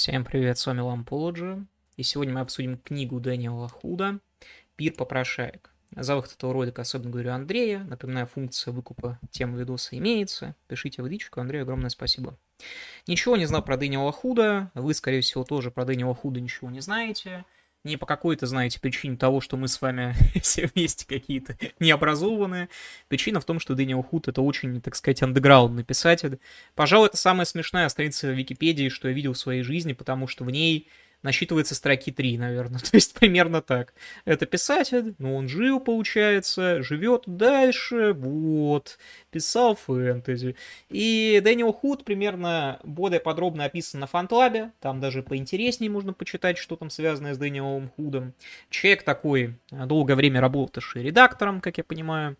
Всем привет, с вами Лампологи, и сегодня мы обсудим книгу Дэниела Худа «Пир попрошаек». За выход этого ролика особенно говорю Андрея, напоминаю, функция выкупа темы видоса имеется, пишите в личку, Андрею огромное спасибо. Ничего не знал про Дэниела Худа, вы, скорее всего, тоже про Дэниела Худа ничего не знаете, не по какой-то, знаете, причине того, что мы с вами все вместе какие-то необразованные. Причина в том, что Дэниел Худ — это очень, так сказать, андеграундный писатель. Пожалуй, это самая смешная страница в Википедии, что я видел в своей жизни, потому что в ней насчитывается строки 3, наверное. То есть примерно так. Это писатель, но он жил, получается, живет дальше, вот, писал фэнтези. И Дэниел Худ примерно более подробно описан на Фантлабе, там даже поинтереснее можно почитать, что там связано с Дэниелом Худом. Человек такой, долгое время работавший редактором, как я понимаю,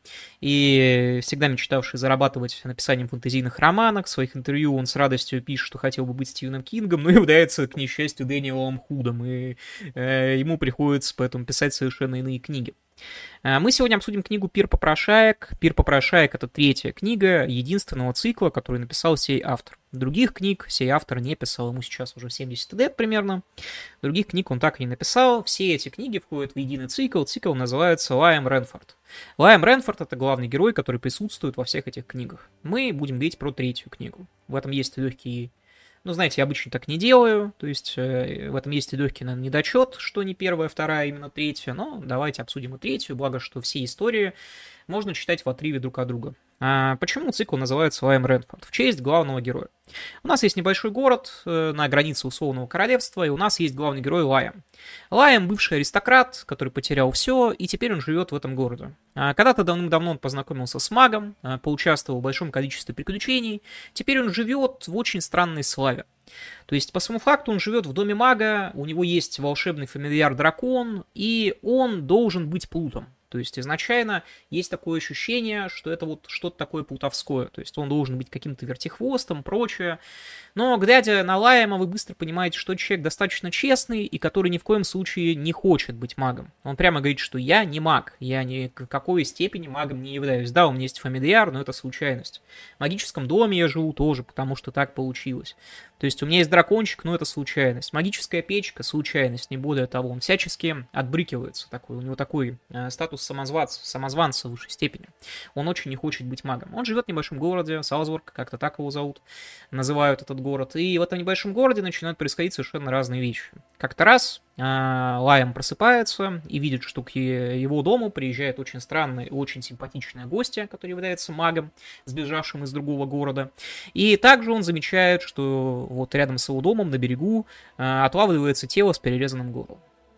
и всегда мечтавший зарабатывать написанием фэнтезийных романов. В своих интервью он с радостью пишет, что хотел бы быть Стивеном Кингом, но является, к несчастью, Дэниелом Худом, и ему приходится поэтому писать совершенно иные книги. Мы сегодня обсудим книгу «Пир попрошаек». «Пир попрошаек» — это третья книга единственного цикла, который написал сей автор. Других книг сей автор не писал, ему сейчас уже 70 лет примерно. Других книг он так и не написал. Все эти книги входят в единый цикл. Цикл называется «Лайам Ренфорд». Лайам Ренфорд — это главный герой, который присутствует во всех этих книгах. Мы будем говорить про третью книгу. В этом есть легкий... Ну, знаете, я обычно так не делаю, то есть в этом есть и легкий, наверное, недочет, что не первая, вторая, а именно третья, но давайте обсудим и третью, благо, что все истории можно читать в отрыве друг от друга. Почему цикл называется Лайам Ренфорд? В честь главного героя. У нас есть небольшой город на границе условного королевства, и у нас есть главный герой Лайам. Лайам — бывший аристократ, который потерял все, и теперь он живет в этом городе. Когда-то давным-давно он познакомился с магом, поучаствовал в большом количестве приключений, теперь он живет в очень странной славе. То есть, по своему факту, он живет в доме мага, у него есть волшебный фамильяр-дракон, и он должен быть плутом. То есть, изначально есть такое ощущение, что это вот что-то такое плутовское. То есть, он должен быть каким-то вертихвостом, прочее. Но, глядя на Лайама, вы быстро понимаете, что человек достаточно честный и который ни в коем случае не хочет быть магом. Он прямо говорит, что я не маг, я ни в какой степени магом не являюсь. Да, у меня есть фамильяр, но это случайность. В магическом доме я живу тоже, потому что так получилось. То есть у меня есть дракончик, но это случайность. Магическая печка — случайность, не более того. Он всячески отбрыкивается. У него такой статус самозванца в высшей степени. Он очень не хочет быть магом. Он живет в небольшом городе, Салзбург, как-то так его зовут, называют этот город. И в этом небольшом городе начинают происходить совершенно разные вещи. Как-то раз Лайам просыпается и видит, что к его дому приезжает очень странная и очень симпатичная гостья, которая является магом, сбежавшим из другого города. И также он замечает, что вот рядом с его домом на берегу отлавливается тело с перерезанным горлом.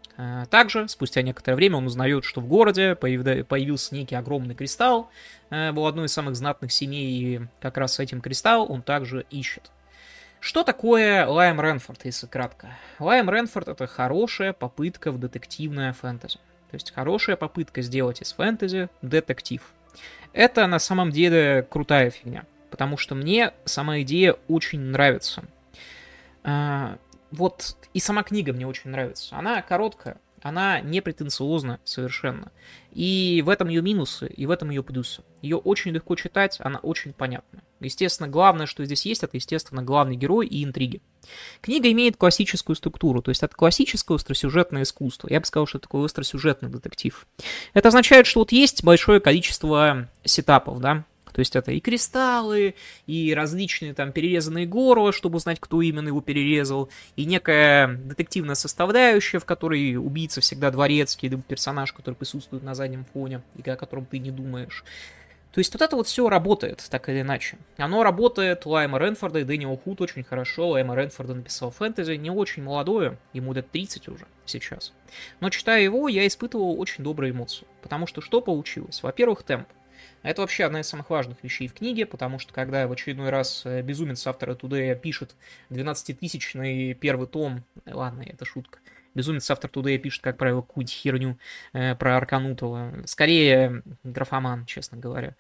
Также, спустя некоторое время, он узнает, что в городе появился некий огромный кристалл, был одной из самых знатных семей, и как раз этим кристалл он также ищет. Что такое Лайам Ренфорд, если кратко? Лайам Ренфорд — это хорошая попытка в детективное фэнтези. То есть хорошая попытка сделать из фэнтези детектив. Это на самом деле крутая фигня, потому что мне сама идея очень нравится. Вот и сама книга мне очень нравится. Она короткая, она не претенциозна совершенно. И в этом ее минусы, и в этом ее плюсы. Ее очень легко читать, она очень понятна. Естественно, главное, что здесь есть, это, естественно, главный герой и интриги. Книга имеет классическую структуру, то есть это классическое остросюжетное искусство. Я бы сказал, что это такой остросюжетный детектив. Это означает, что вот есть большое количество сетапов, да. То есть это и кристаллы, и различные там перерезанные горла, чтобы узнать, кто именно его перерезал, и некая детективная составляющая, в которой убийца всегда дворецкий, либо персонаж, который присутствует на заднем фоне, и о котором ты не думаешь. То есть вот это вот все работает, так или иначе. Оно работает Лайама Ренфорда и Дэниел Худ очень хорошо. Лайама Ренфорда написал фэнтези, не очень молодое, ему лет 30 уже сейчас. Но читая его, я испытывал очень добрые эмоции. Потому что получилось? Во-первых, темп. Это вообще одна из самых важных вещей в книге, потому что когда в очередной раз безумец автора Today пишет 12-тысячный первый том, ладно, это шутка, безумец автор Today пишет, как правило, какую-нибудь херню про Арканутова, скорее графоман, честно говоря.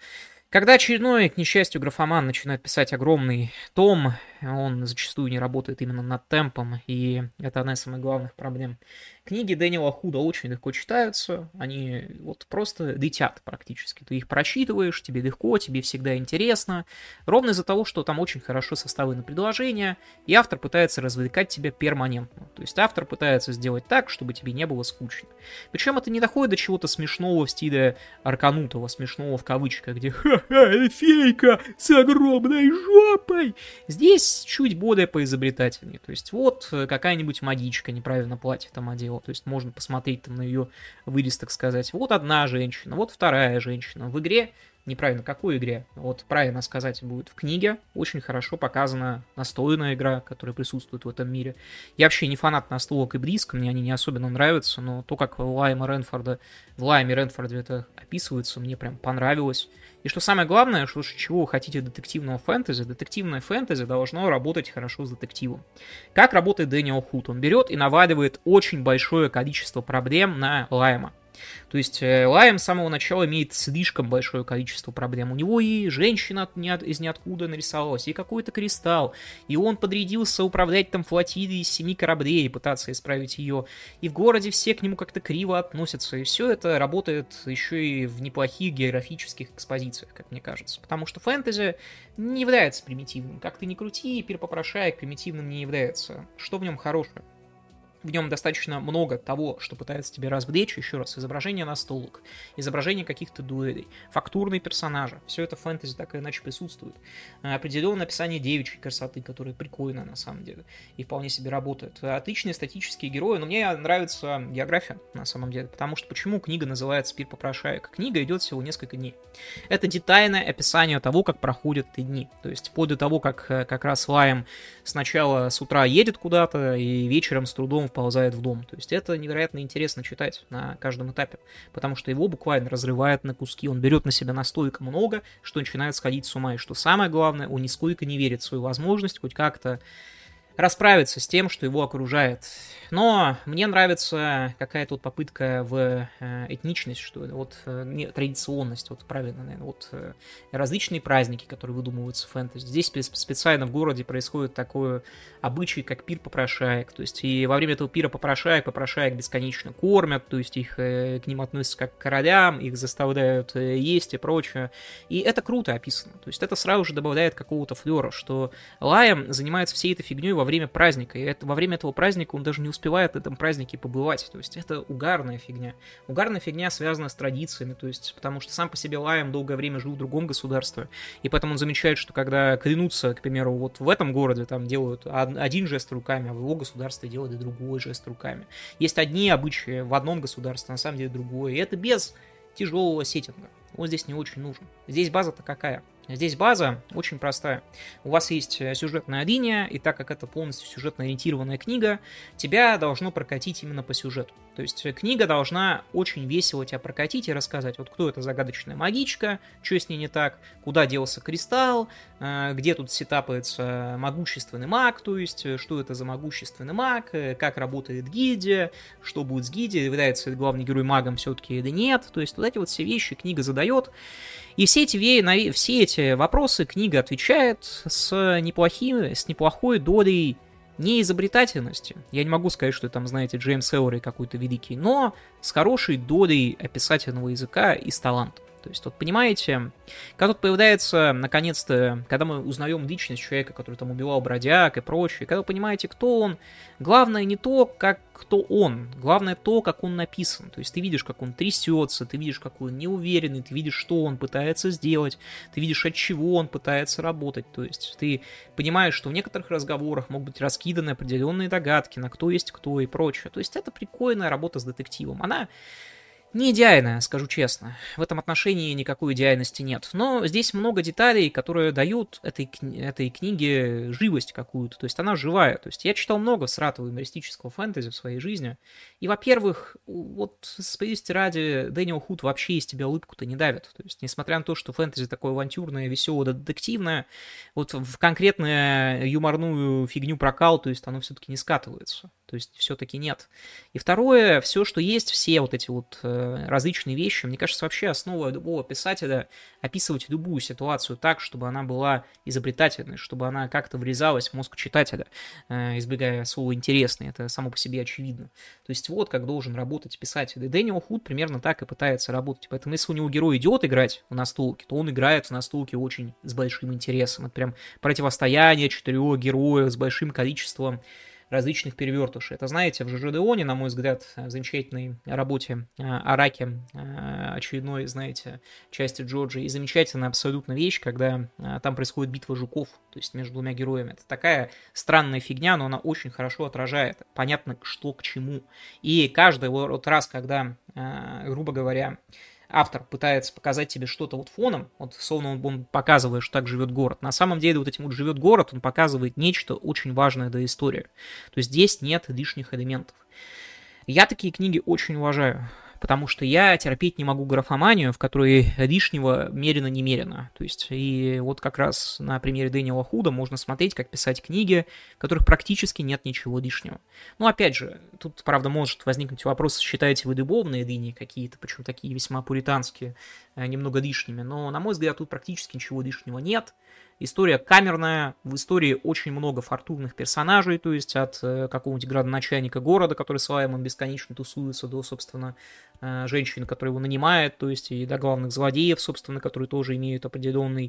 Когда очередной, к несчастью, графоман начинает писать огромный том, он зачастую не работает именно над темпом, и это одна из самых главных проблем. Книги Дэниела Худа очень легко читаются, они вот просто летят практически. Ты их прочитываешь, тебе легко, тебе всегда интересно, ровно из-за того, что там очень хорошо составлены предложения, и автор пытается развлекать тебя перманентно. То есть автор пытается сделать так, чтобы тебе не было скучно. Причем это не доходит до чего-то смешного в стиле Арканутова, смешного в кавычках, где «ха-ха, фейка с огромной жопой». Здесь чуть более поизобретательнее. То есть вот какая-нибудь магичка неправильно платье там одела. То есть можно посмотреть там на ее вырез, так сказать. Вот одна женщина, вот вторая женщина. В игре, неправильно, какой игре? Вот правильно сказать будет в книге. Очень хорошо показана настольная игра, которая присутствует в этом мире. Я вообще не фанат настолок и близко, мне они не особенно нравятся, но то, как в Лайме Ренфорде это описывается, мне прям понравилось. И что самое главное, что чего вы хотите детективного фэнтези, детективное фэнтези должно работать хорошо с детективом. Как работает Дэниел Худ? Он берет и наваливает очень большое количество проблем на Лайма. То есть Лайм с самого начала имеет слишком большое количество проблем. У него и женщина из ниоткуда нарисовалась, и какой-то кристалл, и он подрядился управлять там флотилией из 7 кораблей и пытаться исправить ее. И в городе все к нему как-то криво относятся, и все это работает еще и в неплохих географических экспозициях, как мне кажется. Потому что фэнтези не является примитивным. Как ты ни крути, Пир Попрошаек примитивным не является. Что в нем хорошее? В нем достаточно много того, что пытается тебе развлечь. Еще раз, изображение настолок, изображение каких-то дуэлей, фактурные персонажи. Все это в фэнтези так или иначе присутствует. Определенное описание девичьей красоты, которая прикольная на самом деле и вполне себе работает. Отличные статические герои, но мне нравится география на самом деле. Потому что почему книга называется «Пир Попрошаек»? Книга идет всего несколько дней. Это детальное описание того, как проходят эти дни. То есть вплоть до того, как раз Лайм сначала с утра едет куда-то и вечером с трудом вползает в дом. То есть это невероятно интересно читать на каждом этапе, потому что его буквально разрывает на куски. Он берет на себя настолько много, что начинает сходить с ума. И что самое главное, он нисколько не верит в свою возможность хоть как-то расправиться с тем, что его окружает. Но мне нравится какая-то вот попытка в этничность, что ли, вот традиционность, вот правильно, наверное, вот различные праздники, которые выдумываются в фэнтези. Здесь специально в городе происходит такой обычай, как пир попрошаек, то есть и во время этого пира попрошаек бесконечно кормят, то есть их к ним относятся как к королям, их заставляют есть и прочее. И это круто описано, то есть это сразу же добавляет какого-то флера, что Лайм занимается всей этой фигней во время праздника, и во время этого праздника он даже не успевает на этом празднике побывать, то есть это угарная фигня. Угарная фигня связана с традициями, то есть потому что сам по себе Лайм долгое время жил в другом государстве, и поэтому он замечает, что когда клянутся, к примеру, вот в этом городе там делают один жест руками, а в его государстве делают другой жест руками. Есть одни обычаи в одном государстве, на самом деле другое, и это без тяжелого сеттинга. Он здесь не очень нужен. Здесь база-то какая? Здесь база очень простая. У вас есть сюжетная линия, и так как это полностью сюжетно-ориентированная книга, тебя должно прокатить именно по сюжету. То есть книга должна очень весело тебя прокатить и рассказать, вот кто эта загадочная магичка, что с ней не так, куда делся кристалл, где тут сетапается могущественный маг, то есть что это за могущественный маг, как работает гильдия, что будет с гильдией, является ли главный герой магом все-таки или нет. То есть вот эти вот все вещи книга задает. И все эти вопросы книга отвечает с неплохой долей неизобретательности. Я не могу сказать, что там, знаете, Джеймс Эллори какой-то великий, но с хорошей долей описательного языка и с талантом. То есть, вот понимаете, когда тут появляется, наконец-то, когда мы узнаем личность человека, который там убивал бродяг и прочее, когда вы понимаете, кто он, главное не то, кто он, главное то, как он написан. То есть ты видишь, как он трясется, ты видишь, какой он неуверенный, ты видишь, что он пытается сделать, ты видишь, от чего он пытается работать. То есть ты понимаешь, что в некоторых разговорах могут быть раскиданы определенные догадки на кто есть кто и прочее. То есть это прикольная работа с детективом. Она не идеальная, скажу честно. В этом отношении никакой идеальности нет. Но здесь много деталей, которые дают этой книге живость какую-то. То есть она живая. То есть я читал много сратого юмористического фэнтези в своей жизни. И, во-первых, вот справедливости ради, Дэниел Худ вообще из тебя улыбку-то не давит. То есть несмотря на то, что фэнтези такое авантюрное, веселое, детективное, вот в конкретную юморную фигню прокал, то есть оно все-таки не скатывается. То есть все-таки нет. И второе, все, что есть, все вот эти вот различные вещи. Мне кажется, вообще основа любого писателя — описывать любую ситуацию так, чтобы она была изобретательной, чтобы она как-то врезалась в мозг читателя, избегая слова «интересный». Это само по себе очевидно. То есть вот как должен работать писатель. И Дэниел Худ примерно так и пытается работать. Поэтому если у него герой идет играть в настолке, то он играет в настолке очень с большим интересом. Это прям противостояние 4 героев с большим количеством различных перевертышей. Это, знаете, в ЖЖ-Деоне, на мой взгляд, в замечательной работе Араки, очередной, знаете, части Джорджи, и замечательная абсолютно вещь, когда там происходит битва жуков, то есть между 2 героями. Это такая странная фигня, но она очень хорошо отражает, понятно, что к чему. И каждый вот раз, когда, грубо говоря, автор пытается показать тебе что-то вот фоном, вот словно он показывает, что так живет город. На самом деле вот этим вот живет город, он показывает нечто очень важное для истории. То есть здесь нет лишних элементов. Я такие книги очень уважаю, потому что я терпеть не могу графоманию, в которой лишнего мерено-немерено. То есть и вот как раз на примере Дэниела Худа можно смотреть, как писать книги, в которых практически нет ничего лишнего. Ну, опять же, тут, правда, может возникнуть вопрос, считаете вы любовные линии какие-то, причем такие весьма пуританские, немного лишними, но, на мой взгляд, тут практически ничего лишнего нет. История камерная, в истории очень много фортунных персонажей, то есть от какого-нибудь градоначальника города, который с Лаймом бесконечно тусуется, до, собственно, женщин, которые его нанимает, то есть и до главных злодеев, собственно, которые тоже имеют определенный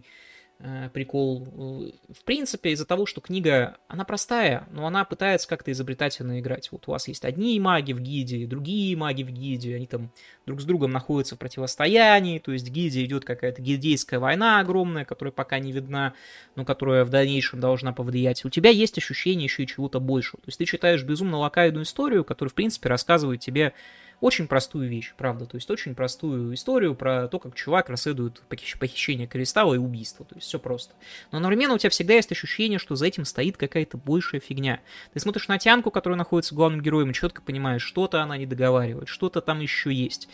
прикол. В принципе, из-за того, что книга, она простая, но она пытается как-то изобретательно играть. Вот у вас есть одни маги в гильдии, другие маги в гильдии, они там друг с другом находятся в противостоянии, то есть в гильдии идет какая-то гильдейская война огромная, которая пока не видна, но которая в дальнейшем должна повлиять. У тебя есть ощущение еще и чего-то большего. То есть ты читаешь безумно локальную историю, которая, в принципе, рассказывает тебе очень простую вещь, правда, то есть очень простую историю про то, как чувак расследует похищение кристалла и убийство, то есть все просто. Но одновременно у тебя всегда есть ощущение, что за этим стоит какая-то большая фигня. Ты смотришь на Тянку, которая находится главным героем, и четко понимаешь, что-то она не договаривает, что-то там еще есть.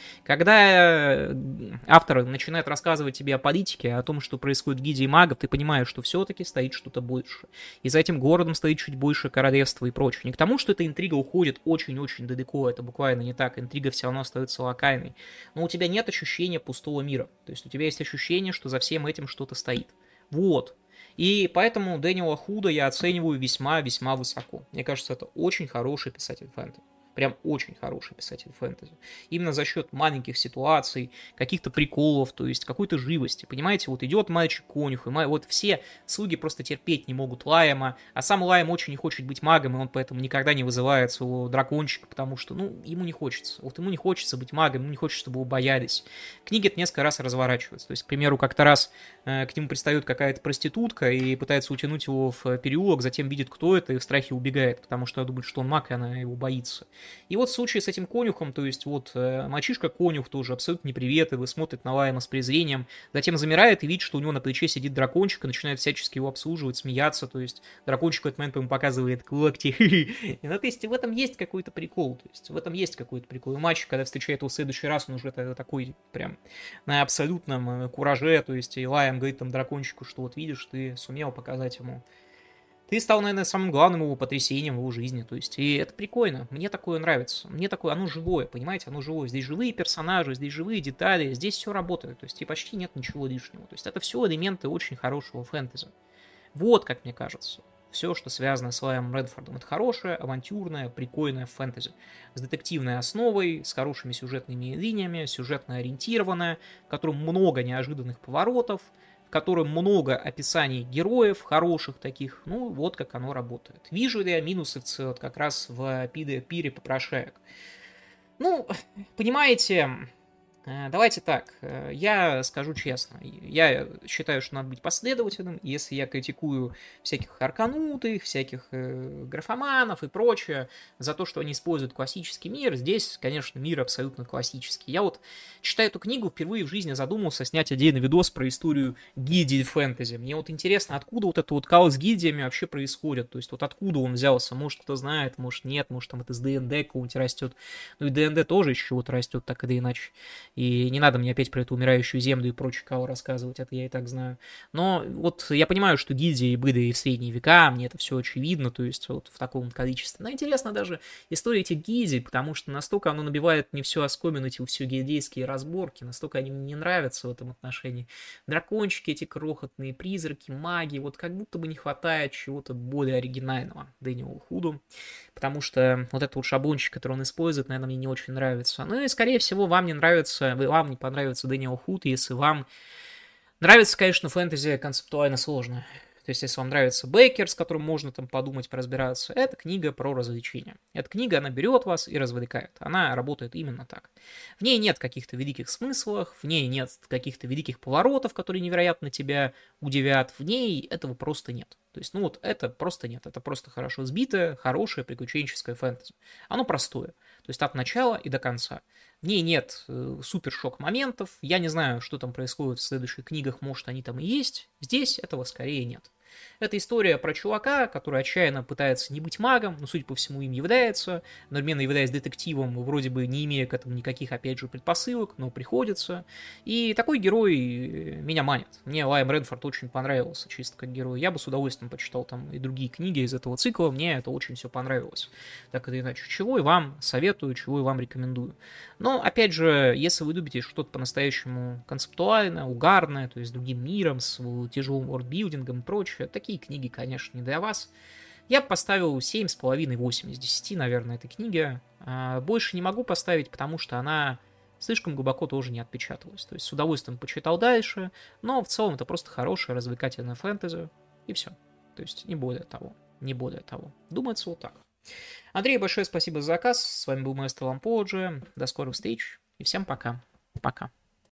Когда автор начинает рассказывать тебе о политике, о том, что происходит в гильдии магов, ты понимаешь, что все-таки стоит что-то больше. И за этим городом стоит чуть больше королевства и прочее. Не к тому, что эта интрига уходит очень-очень далеко, это буквально не так, интрига все равно остается локальной. Но у тебя нет ощущения пустого мира. То есть у тебя есть ощущение, что за всем этим что-то стоит. Вот. И поэтому Дэниела Худа я оцениваю весьма-весьма высоко. Мне кажется, это очень хороший писатель фэнтези. Прям очень хороший писатель фэнтези. Именно за счет маленьких ситуаций, каких-то приколов, то есть какой-то живости. Понимаете, вот идет мальчик-конюх, и вот все слуги просто терпеть не могут Лайма, а сам Лайм очень не хочет быть магом, и он поэтому никогда не вызывает своего дракончика, потому что, ему не хочется. Вот ему не хочется быть магом, ему не хочется, чтобы его боялись. Книги это несколько раз разворачиваются. То есть, к примеру, как-то раз к нему пристает какая-то проститутка и пытается утянуть его в переулок, затем видит, кто это, и в страхе убегает, потому что думает, что он маг, и она его боится. И вот в случае с этим конюхом, то есть вот мальчишка-конюх тоже абсолютно неприветливый, смотрит на Лайма с презрением, затем замирает и видит, что у него на плече сидит дракончик и начинает всячески его обслуживать, смеяться, то есть дракончик в этот момент ему показывает когти. Ну, то есть в этом есть какой-то прикол, то есть в этом есть какой-то прикол. И мальчик, когда встречает его в следующий раз, он уже такой прям на абсолютном кураже, то есть и Лайм говорит там дракончику, что вот видишь, ты сумел показать ему. Ты стал, наверное, самым главным его потрясением в его жизни, то есть, и это прикольно, мне такое нравится, мне такое, оно живое, понимаете, оно живое, здесь живые персонажи, здесь живые детали, здесь все работает, то есть, и почти нет ничего лишнего, то есть, это все элементы очень хорошего фэнтези. Вот, как мне кажется, все, что связано с Лаймом Редфордом, это хорошее, авантюрное, прикольное фэнтези, с детективной основой, с хорошими сюжетными линиями, сюжетно ориентированное, в котором много неожиданных поворотов, в котором много описаний героев, хороших таких, вот как оно работает. Вижу ли я минусы вот как раз в Пире попрошаек? Понимаете, давайте так, я скажу честно, я считаю, что надо быть последовательным, если я критикую всяких арканутых, всяких графоманов и прочее за то, что они используют классический мир, здесь, конечно, мир абсолютно классический. Я вот, читая эту книгу, впервые в жизни задумался снять отдельный видос про историю гильдии фэнтези. Мне вот интересно, откуда вот это вот кал с гильдиями вообще происходит, то есть вот откуда он взялся, может кто знает, может нет, может там это с ДНД какого-нибудь растет, и ДНД тоже из чего-то растет, так или иначе. И не надо мне опять про эту умирающую землю и прочее кого рассказывать, это я и так знаю. Но вот я понимаю, что гильдии и быды и в средние века, мне это все очевидно, то есть вот в таком количестве. Но интересно даже история этих гильдий, потому что настолько оно набивает мне все оскомину, эти все гильдейские разборки, настолько они мне не нравятся в этом отношении. Дракончики эти крохотные, призраки, маги, вот как будто бы не хватает чего-то более оригинального Дэниелу Худу, потому что вот этот вот шаблончик, который он использует, наверное, мне не очень нравится. Ну и, скорее всего, вам не понравится Дэниел Худ, если вам нравится, конечно, фэнтези концептуально сложно. То есть, если вам нравится Бейкер, с которым можно там подумать, поразбираться, это книга про развлечения. Эта книга, она берет вас и развлекает. Она работает именно так. В ней нет каких-то великих смыслов, в ней нет каких-то великих поворотов, которые невероятно тебя удивят. В ней этого просто нет. То есть, ну вот это просто нет. Это просто хорошо сбитое, хорошее приключенческое фэнтези. Оно простое. То есть, от начала и до конца. В ней нет супер-шок моментов. Я не знаю, что там происходит в следующих книгах. Может, они там и есть. Здесь этого скорее нет. Это история про чувака, который отчаянно пытается не быть магом, но, судя по всему, им является, одновременно являясь детективом, вроде бы не имея к этому никаких, опять же, предпосылок, но приходится. И такой герой меня манит. Мне Лайм Ренфорд очень понравился, чисто как герой. Я бы с удовольствием почитал там и другие книги из этого цикла, мне это очень все понравилось. Так или иначе, чего и вам советую, чего и вам рекомендую. Но, опять же, если вы любите что-то по-настоящему концептуальное, угарное, то есть с другим миром, с тяжелым вордбилдингом и прочее, такие книги, конечно, не для вас. Я бы поставил 7,5-8 из 10, наверное, этой книге. Больше не могу поставить, потому что она слишком глубоко тоже не отпечаталась. То есть с удовольствием почитал дальше, но в целом это просто хорошее развлекательное фэнтези, и все. То есть не более того. Не более того. Думается вот так. Андрей, большое спасибо за заказ. С вами был Master Lampogy. До скорых встреч и всем пока. Пока.